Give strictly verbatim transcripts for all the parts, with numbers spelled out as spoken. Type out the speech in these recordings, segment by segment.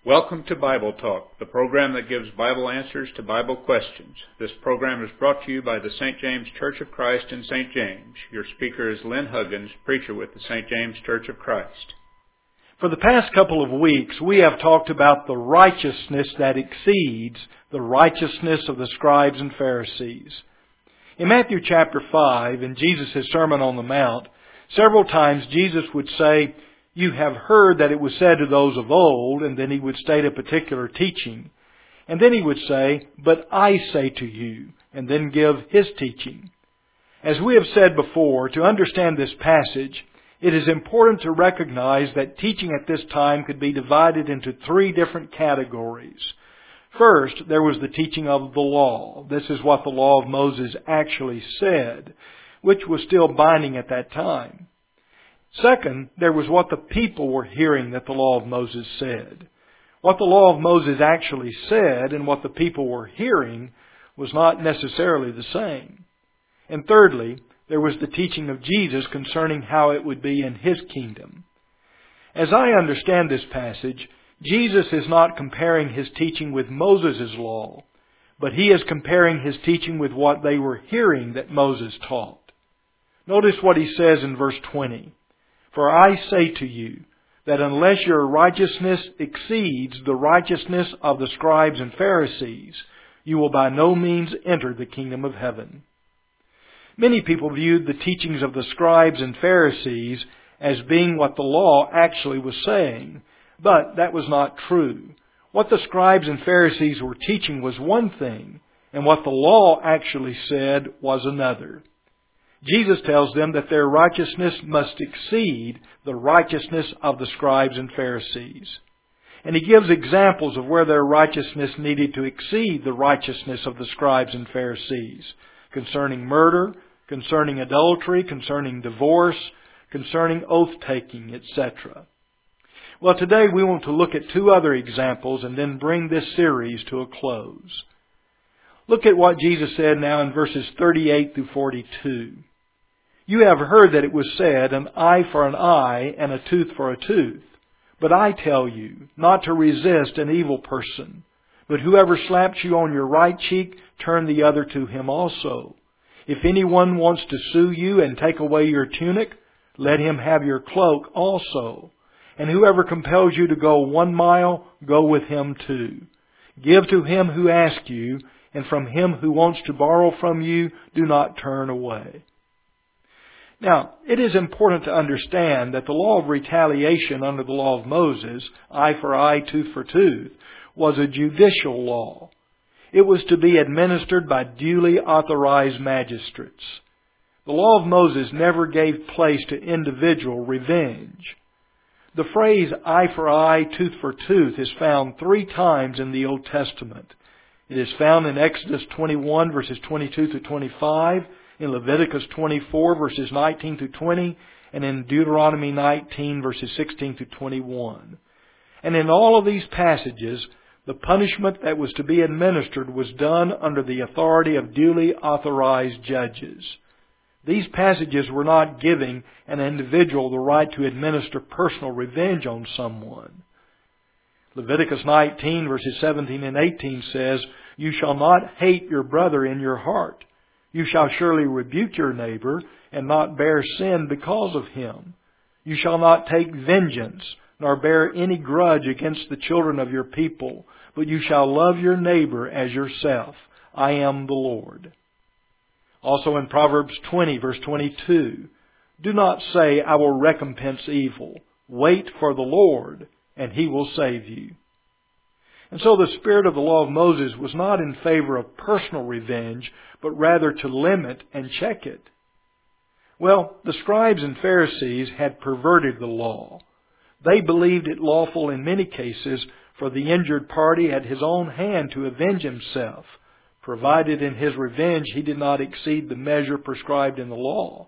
Welcome to Bible Talk, the program that gives Bible answers to Bible questions. This program is brought to you by the Saint James Church of Christ in Saint James. Your speaker is Lynn Huggins, preacher with the Saint James Church of Christ. For the past couple of weeks, we have talked about the righteousness that exceeds the righteousness of the scribes and Pharisees. In Matthew chapter five, in Jesus' Sermon on the Mount, several times Jesus would say, "You have heard that it was said to those of old," and then he would state a particular teaching. And then he would say, "But I say to you," and then give his teaching. As we have said before, to understand this passage, it is important to recognize that teaching at this time could be divided into three different categories. First, there was the teaching of the law. This is what the law of Moses actually said, which was still binding at that time. Second, there was what the people were hearing that the law of Moses said. What the law of Moses actually said and what the people were hearing was not necessarily the same. And thirdly, there was the teaching of Jesus concerning how it would be in His kingdom. As I understand this passage, Jesus is not comparing His teaching with Moses' law, but He is comparing His teaching with what they were hearing that Moses taught. Notice what He says in verse twenty. "For I say to you that unless your righteousness exceeds the righteousness of the scribes and Pharisees, you will by no means enter the kingdom of heaven." Many people viewed the teachings of the scribes and Pharisees as being what the law actually was saying, but that was not true. What the scribes and Pharisees were teaching was one thing, and what the law actually said was another. Jesus tells them that their righteousness must exceed the righteousness of the scribes and Pharisees. And He gives examples of where their righteousness needed to exceed the righteousness of the scribes and Pharisees, concerning murder, concerning adultery, concerning divorce, concerning oath-taking, et cetera. Well, today we want to look at two other examples and then bring this series to a close. Look at what Jesus said now in verses thirty-eight through forty-two. "You have heard that it was said, an eye for an eye and a tooth for a tooth. But I tell you not to resist an evil person. But whoever slaps you on your right cheek, turn the other to him also. If anyone wants to sue you and take away your tunic, let him have your cloak also. And whoever compels you to go one mile, go with him two. Give to him who asks you, and from him who wants to borrow from you, do not turn away." Now, it is important to understand that the law of retaliation under the law of Moses, eye for eye, tooth for tooth, was a judicial law. It was to be administered by duly authorized magistrates. The law of Moses never gave place to individual revenge. The phrase eye for eye, tooth for tooth is found three times in the Old Testament. It is found in Exodus twenty-one, verses twenty-two through twenty-five, in Leviticus twenty-four, verses nineteen through twenty, and in Deuteronomy nineteen, verses sixteen through twenty-one. And in all of these passages, the punishment that was to be administered was done under the authority of duly authorized judges. These passages were not giving an individual the right to administer personal revenge on someone. Leviticus nineteen, verses seventeen and eighteen says, "You shall not hate your brother in your heart. You shall surely rebuke your neighbor and not bear sin because of him. You shall not take vengeance, nor bear any grudge against the children of your people, but you shall love your neighbor as yourself. I am the Lord." Also in Proverbs twenty, verse twenty-two, "Do not say, I will recompense evil. Wait for the Lord, and He will save you." And so the spirit of the law of Moses was not in favor of personal revenge, but rather to limit and check it. Well, the scribes and Pharisees had perverted the law. They believed it lawful in many cases for the injured party at his own hand to avenge himself, provided in his revenge he did not exceed the measure prescribed in the law.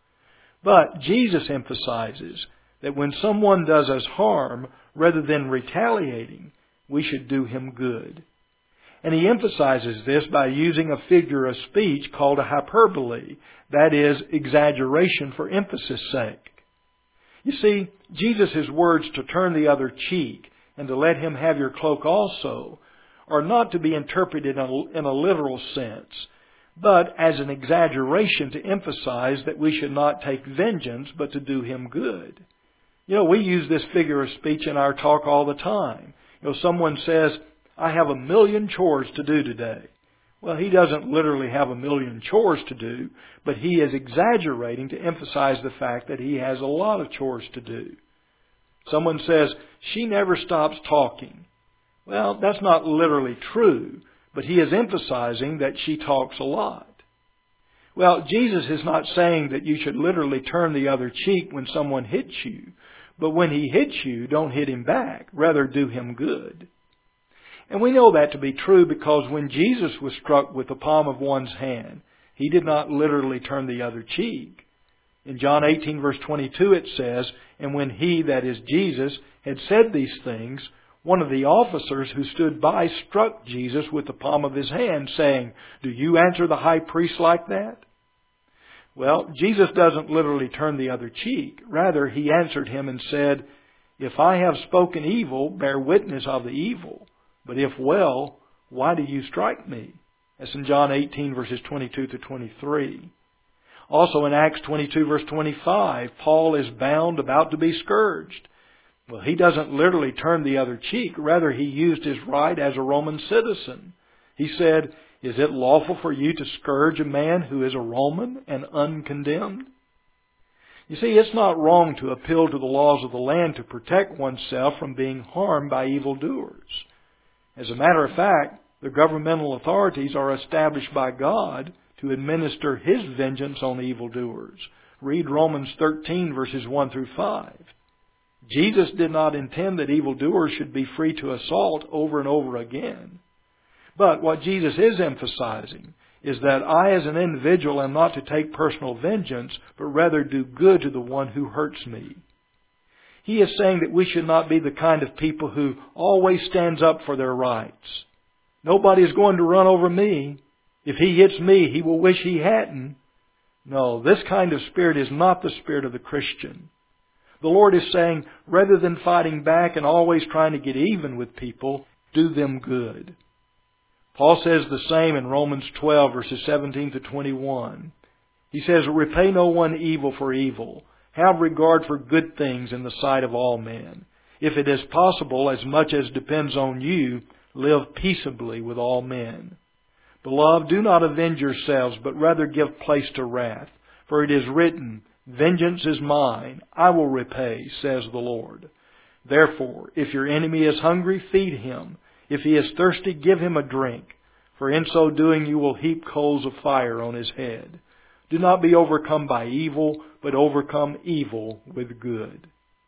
But Jesus emphasizes that when someone does us harm, rather than retaliating, we should do him good. And He emphasizes this by using a figure of speech called a hyperbole, that is, exaggeration for emphasis' sake. You see, Jesus' words to turn the other cheek and to let him have your cloak also, are not to be interpreted in a literal sense, but as an exaggeration to emphasize that we should not take vengeance, but to do him good. You know, we use this figure of speech in our talk all the time. You know, someone says, I have a million chores to do today. Well, he doesn't literally have a million chores to do, but he is exaggerating to emphasize the fact that he has a lot of chores to do. Someone says, she never stops talking. Well, that's not literally true, but he is emphasizing that she talks a lot. Well, Jesus is not saying that you should literally turn the other cheek when someone hits you, but when he hits you, don't hit him back. Rather, do him good. And we know that to be true because when Jesus was struck with the palm of one's hand, he did not literally turn the other cheek. In John eighteen verse twenty-two it says, and when he, that is Jesus, had said these things, one of the officers who stood by struck Jesus with the palm of his hand, saying, do you answer the high priest like that? Well, Jesus doesn't literally turn the other cheek. Rather, he answered him and said, if I have spoken evil, bear witness of the evil. But if well, why do you strike me? That's in John eighteen verses twenty-two to twenty-three. Also in Acts twenty-two verse twenty-five, Paul is bound, about to be scourged. Well, he doesn't literally turn the other cheek. Rather, he used his right as a Roman citizen. He said, is it lawful for you to scourge a man who is a Roman and uncondemned? You see, it's not wrong to appeal to the laws of the land to protect oneself from being harmed by evildoers. As a matter of fact, the governmental authorities are established by God to administer His vengeance on evildoers. Read Romans thirteen verses one through five. Jesus did not intend that evildoers should be free to assault over and over again. But what Jesus is emphasizing is that I as an individual am not to take personal vengeance, but rather do good to the one who hurts me. He is saying that we should not be the kind of people who always stands up for their rights. Nobody is going to run over me. If he hits me, he will wish he hadn't. No, this kind of spirit is not the spirit of the Christian. The Lord is saying, rather than fighting back and always trying to get even with people, do them good. Paul says the same in Romans twelve, verses seventeen to twenty-one. He says, repay no one evil for evil. Have regard for good things in the sight of all men. If it is possible, as much as depends on you, live peaceably with all men. Beloved, do not avenge yourselves, but rather give place to wrath. For it is written, vengeance is mine, I will repay, says the Lord. Therefore, if your enemy is hungry, feed him. If he is thirsty, give him a drink. For in so doing you will heap coals of fire on his head. Do not be overcome by evil, but overcome evil with good.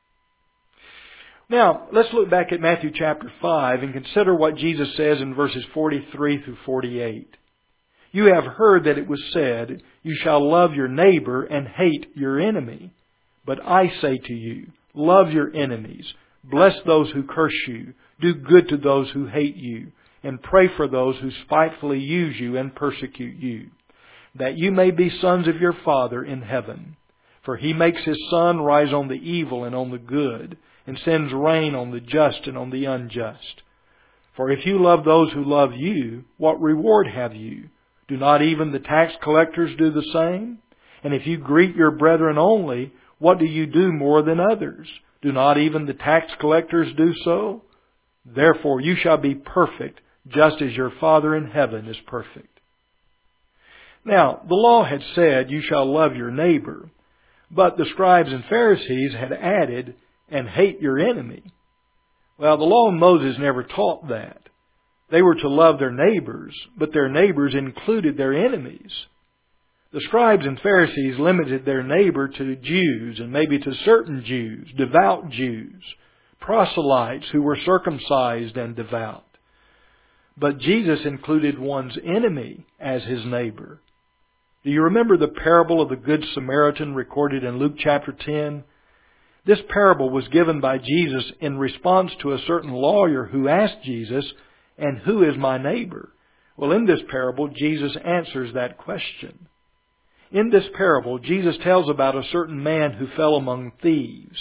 Now, let's look back at Matthew chapter five and consider what Jesus says in verses forty-three through forty-eight. You have heard that it was said, you shall love your neighbor and hate your enemy. But I say to you, love your enemies, bless those who curse you, do good to those who hate you, and pray for those who spitefully use you and persecute you, that you may be sons of your Father in heaven. For He makes His sun rise on the evil and on the good, and sends rain on the just and on the unjust. For if you love those who love you, what reward have you? Do not even the tax collectors do the same? And if you greet your brethren only, what do you do more than others? Do not even the tax collectors do so? Therefore you shall be perfect, just as your Father in heaven is perfect. Now, the law had said, you shall love your neighbor. But the scribes and Pharisees had added, and hate your enemy. Well, the law of Moses never taught that. They were to love their neighbors, but their neighbors included their enemies. The scribes and Pharisees limited their neighbor to Jews, and maybe to certain Jews, devout Jews, proselytes who were circumcised and devout. But Jesus included one's enemy as his neighbor. Do you remember the parable of the Good Samaritan recorded in Luke chapter ten? This parable was given by Jesus in response to a certain lawyer who asked Jesus, and who is my neighbor? Well, in this parable, Jesus answers that question. In this parable, Jesus tells about a certain man who fell among thieves.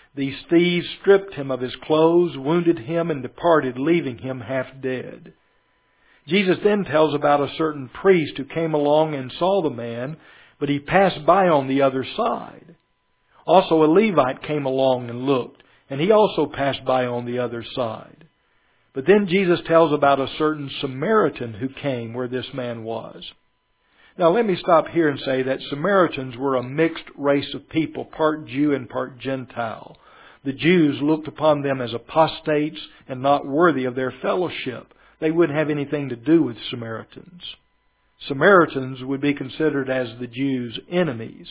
These thieves stripped him of his clothes, wounded him, and departed, leaving him half dead. Jesus then tells about a certain priest who came along and saw the man, but he passed by on the other side. Also a Levite came along and looked, and he also passed by on the other side. But then Jesus tells about a certain Samaritan who came where this man was. Now let me stop here and say that Samaritans were a mixed race of people, part Jew and part Gentile. The Jews looked upon them as apostates and not worthy of their fellowship. They wouldn't have anything to do with Samaritans. Samaritans would be considered as the Jews' enemies.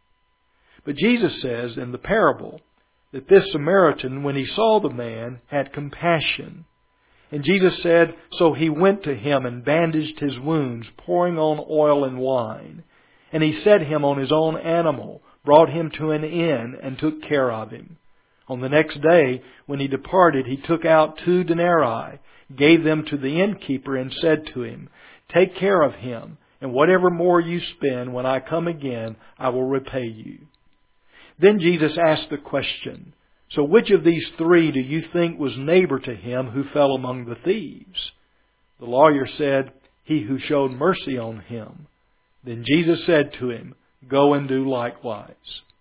But Jesus says in the parable that this Samaritan, when he saw the man, had compassion. And Jesus said, so he went to him and bandaged his wounds, pouring on oil and wine. And he set him on his own animal, brought him to an inn, and took care of him. On the next day, when he departed, he took out two denarii, gave them to the innkeeper, and said to him, take care of him, and whatever more you spend, when I come again, I will repay you. Then Jesus asked the question, so which of these three do you think was neighbor to him who fell among the thieves? The lawyer said, he who showed mercy on him. Then Jesus said to him, go and do likewise.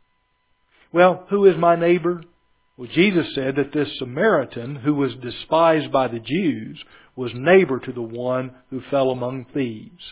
Well, who is my neighbor? Well, Jesus said that this Samaritan, who was despised by the Jews, was neighbor to the one who fell among thieves.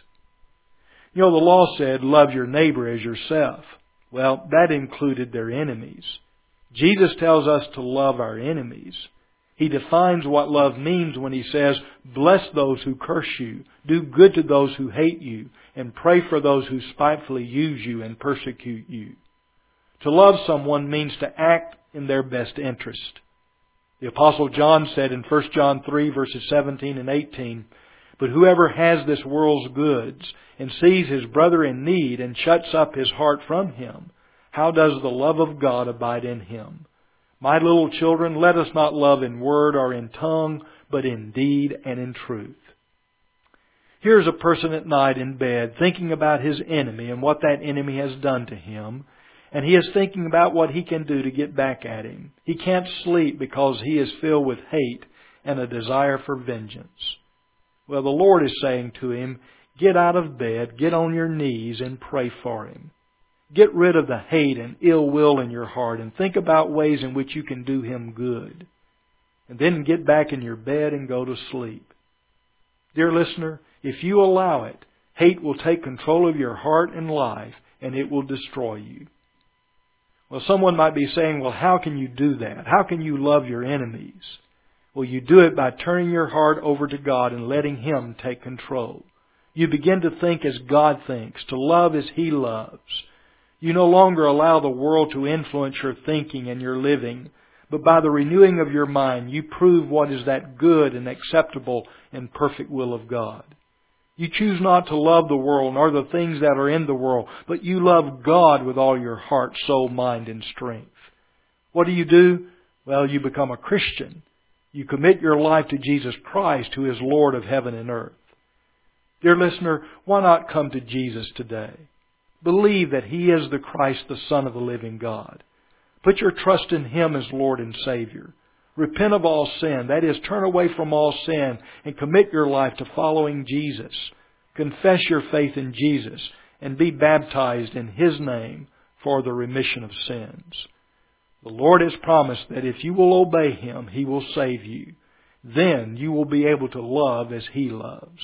You know, the law said, love your neighbor as yourself. Well, that included their enemies. Jesus tells us to love our enemies. He defines what love means when He says, bless those who curse you, do good to those who hate you, and pray for those who spitefully use you and persecute you. To love someone means to act in their best interest. The Apostle John said in First John three, verses seventeen and eighteen, but whoever has this world's goods and sees his brother in need and shuts up his heart from him, how does the love of God abide in him? My little children, let us not love in word or in tongue, but in deed and in truth. Here's a person at night in bed thinking about his enemy and what that enemy has done to him. And he is thinking about what he can do to get back at him. He can't sleep because he is filled with hate and a desire for vengeance. Well, the Lord is saying to him, get out of bed, get on your knees and pray for him. Get rid of the hate and ill will in your heart and think about ways in which you can do him good. And then get back in your bed and go to sleep. Dear listener, if you allow it, hate will take control of your heart and life, and it will destroy you. Well, someone might be saying, well, how can you do that? How can you love your enemies? Well, you do it by turning your heart over to God and letting Him take control. You begin to think as God thinks, to love as He loves. You no longer allow the world to influence your thinking and your living, but by the renewing of your mind, you prove what is that good and acceptable and perfect will of God. You choose not to love the world nor the things that are in the world, but you love God with all your heart, soul, mind, and strength. What do you do? Well, you become a Christian. You commit your life to Jesus Christ, who is Lord of heaven and earth. Dear listener, why not come to Jesus today? Believe that He is the Christ, the Son of the living God. Put your trust in Him as Lord and Savior. Repent of all sin. That is, turn away from all sin and commit your life to following Jesus. Confess your faith in Jesus and be baptized in His name for the remission of sins. The Lord has promised that if you will obey Him, He will save you. Then you will be able to love as He loves.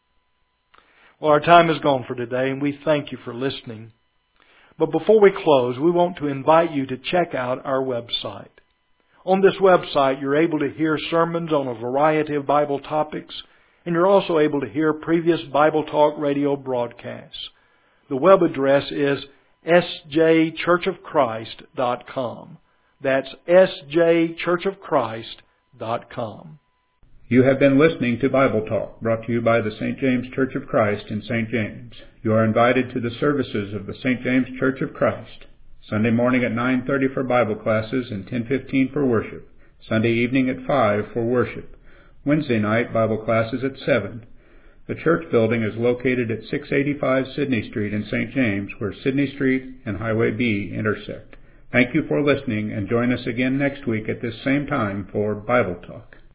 Well, our time is gone for today, and we thank you for listening. But before we close, we want to invite you to check out our website. On this website, you're able to hear sermons on a variety of Bible topics, and you're also able to hear previous Bible Talk radio broadcasts. The web address is s j church of christ dot com. That's s j church of christ dot com. You have been listening to Bible Talk, brought to you by the Saint James Church of Christ in Saint James. You are invited to the services of the Saint James Church of Christ. Sunday morning at nine thirty for Bible classes and ten fifteen for worship. Sunday evening at five for worship. Wednesday night Bible classes at seven. The church building is located at six eighty-five Sidney Street in Saint James, where Sidney Street and Highway B intersect. Thank you for listening, and join us again next week at this same time for Bible Talk.